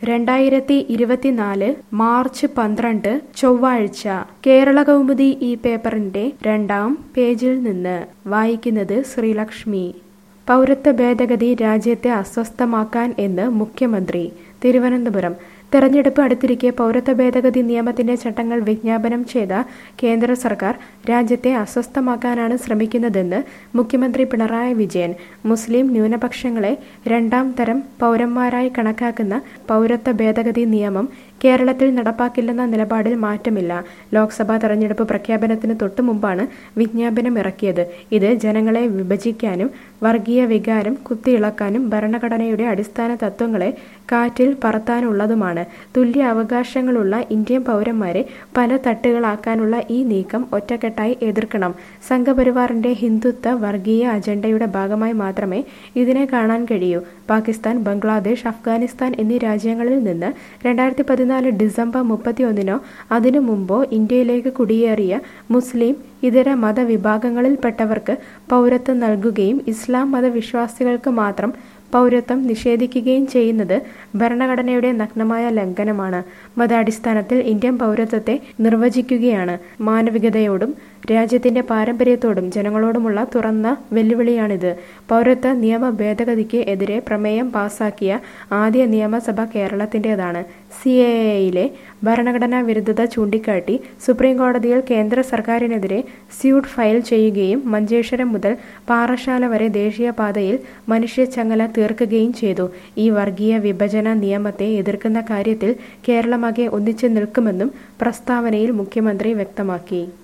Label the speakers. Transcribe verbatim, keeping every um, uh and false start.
Speaker 1: രണ്ടായിരത്തി ഇരുപത്തിനാല് മാർച്ച് പന്ത്രണ്ട് ചൊവ്വാഴ്ച കേരളകൗമുദി ഈ പേപ്പറിന്റെ രണ്ടാം പേജിൽ നിന്ന് വായിക്കുന്നത് ശ്രീലക്ഷ്മി. പൗരത്വ ഭേദഗതി രാജ്യത്തെ അസ്വസ്ഥമാക്കാൻ എന്ന് മുഖ്യമന്ത്രി. തിരുവനന്തപുരം. തെരഞ്ഞെടുപ്പ് അടുത്തിരിക്കെ പൗരത്വ ഭേദഗതി നിയമത്തിന്റെ ചട്ടങ്ങൾ വിജ്ഞാപനം ചെയ്ത കേന്ദ്ര സർക്കാർ രാജ്യത്തെ അസ്വസ്ഥമാക്കാനാണ് ശ്രമിക്കുന്നതെന്ന് മുഖ്യമന്ത്രി പിണറായി വിജയൻ. മുസ്ലിം ന്യൂനപക്ഷങ്ങളെ രണ്ടാം തരം പൗരന്മാരായി കണക്കാക്കുന്ന പൗരത്വ ഭേദഗതി നിയമം കേരളത്തിൽ നടപ്പാക്കില്ലെന്ന നിലപാടിൽ മാറ്റമില്ല. ലോക്സഭാ തെരഞ്ഞെടുപ്പ് പ്രഖ്യാപനത്തിന് തൊട്ടു മുമ്പാണ് വിജ്ഞാപനം ഇറക്കിയത്. ഇത് ജനങ്ങളെ വിഭജിക്കാനും വർഗീയ വികാരം കുത്തിയിളക്കാനും ഭരണഘടനയുടെ അടിസ്ഥാന തത്വങ്ങളെ കാറ്റിൽ പറത്താനുള്ളതുമാണ്. തുല്യ അവകാശങ്ങളുള്ള ഇന്ത്യൻ പൗരന്മാരെ പല തട്ടുകളാക്കാനുള്ള ഈ നീക്കം ഒറ്റക്കെട്ടായി എതിർക്കണം. സംഘപരിവാറിന്റെ ഹിന്ദുത്വ വർഗീയ അജണ്ടയുടെ ഭാഗമായി മാത്രമേ ഇതിനെ കാണാൻ കഴിയൂ. പാകിസ്ഥാൻ, ബംഗ്ലാദേശ്, അഫ്ഗാനിസ്ഥാൻ എന്നീ രാജ്യങ്ങളിൽ നിന്ന് രണ്ടായിരത്തി പതിനാല് ഡിസംബർ മുപ്പത്തിയൊന്നിനോ അതിനു മുമ്പോ ഇന്ത്യയിലേക്ക് കുടിയേറിയ മുസ്ലിം ഇതര മതവിഭാഗങ്ങളിൽപ്പെട്ടവർക്ക് പൗരത്വം നൽകുകയും ഇസ്ലാം മതവിശ്വാസികൾക്ക് മാത്രം പൗരത്വം നിഷേധിക്കുകയും ചെയ്യുന്നത് ഭരണഘടനയുടെ നഗ്നമായ ലംഘനമാണ്. മതാടിസ്ഥാനത്തിൽ ഇന്ത്യൻ പൗരത്വത്തെ നിർവചിക്കുകയാണ്. മാനവികതയോടും രാജ്യത്തിന്റെ പാരമ്പര്യത്തോടും ജനങ്ങളോടുമുള്ള തുറന്ന വെല്ലുവിളിയാണിത്. പൗരത്വ നിയമ ഭേദഗതിക്ക് എതിരെ പ്രമേയം പാസാക്കിയ ആദ്യ നിയമസഭ കേരളത്തിന്റേതാണ്. സി എ എയിലെ ഭരണഘടനാ വിരുദ്ധത ചൂണ്ടിക്കാട്ടി സുപ്രീം കോടതിയിൽ കേന്ദ്ര സർക്കാരിനെതിരെ സ്യൂട്ട് ഫയൽ ചെയ്യുകയും മഞ്ചേശ്വരം മുതൽ പാറശാല വരെ ദേശീയപാതയിൽ മനുഷ്യച്ചങ്ങല തീർക്കുകയും ചെയ്തു. ഈ വർഗീയ വിഭജന നിയമത്തെ എതിർക്കുന്ന കാര്യത്തിൽ കേരളമാകെ ഒന്നിച്ചു നിൽക്കുമെന്നും പ്രസ്താവനയിൽ മുഖ്യമന്ത്രി വ്യക്തമാക്കി.